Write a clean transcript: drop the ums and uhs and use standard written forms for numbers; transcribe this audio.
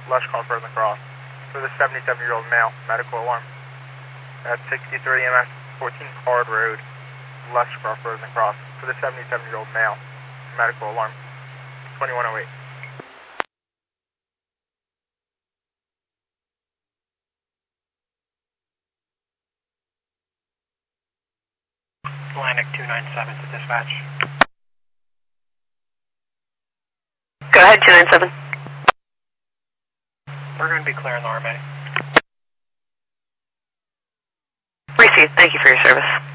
less Crawford and the Cross. For the 77-year-old male, medical alarm. At 63 MS 14 Card Road, less Crawford and the Cross. For the 77-year-old male, medical alarm. 2108. Atlantic 297 to dispatch. Go ahead, 297. We're going to be clearing the RMA. Received. Thank you for your service.